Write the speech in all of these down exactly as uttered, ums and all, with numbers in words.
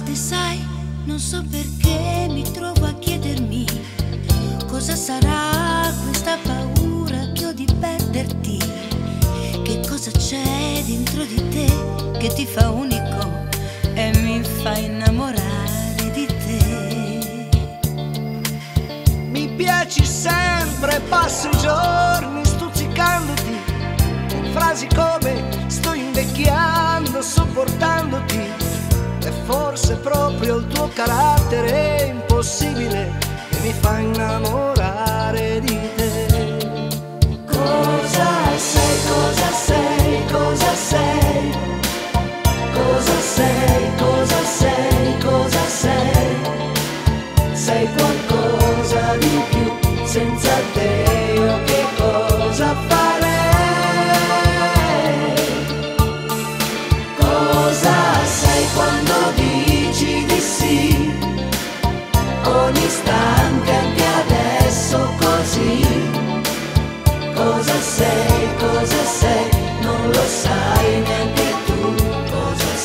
volte sai, non so perché mi trovo a chiedermi cosa sarà questa paura che ho di perderti. Che cosa c'è dentro di te che ti fa unico e mi fa innamorare di te. Mi piaci sempre, passo i giorni stuzzicandoti con frasi come sto invecchiando sopportandoti. E forse proprio il tuo carattere impossibile che mi fa innamorare di te. Cosa sei, cosa sei, cosa sei? Cosa sei, cosa sei, cosa sei? Sei qualcosa di più, senza te io che cosa farei? Cosa sei quando dici di sì? Ogni istante, anche adesso così. Cosa sei, cosa sei? Non lo sai neanche tu cosa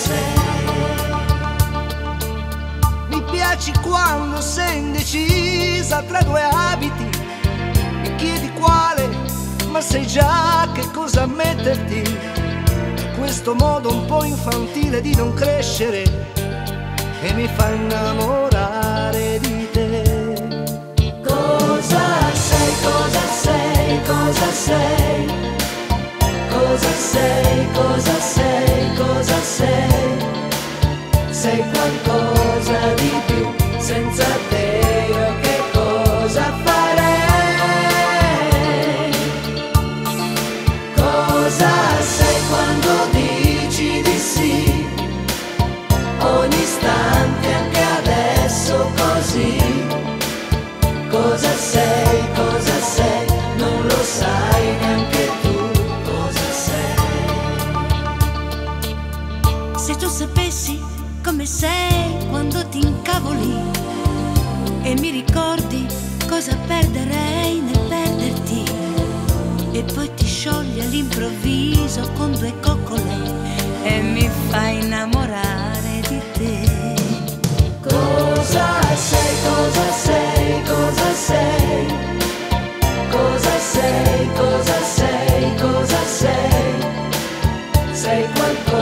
sei. Mi piaci quando sei indecisa tra due abiti. Mi chiedi quale, ma sai già che cosa metterti. È questo modo un po' infantile di non crescere che mi fa innamorare di te. Cosa sei, cosa sei, cosa sei? Cosa sei, cosa sei, cosa sei? Sei qualcosa di più, senza te io che cosa farei? Cosa sei quando dici di sì? Ogni istante, anche adesso così. Cosa sei, cosa sei? Non lo sai neanche tu cosa sei. Se tu sapessi come sei quando ti incavoli e mi ricordi cosa perderei nel perderti, e poi ti sciogli all'improvviso con due coccole e mi fai innamorare di te. Cosa sei, cosa sei, cosa sei? Cosa sei, cosa sei, cosa sei? Sei qualcosa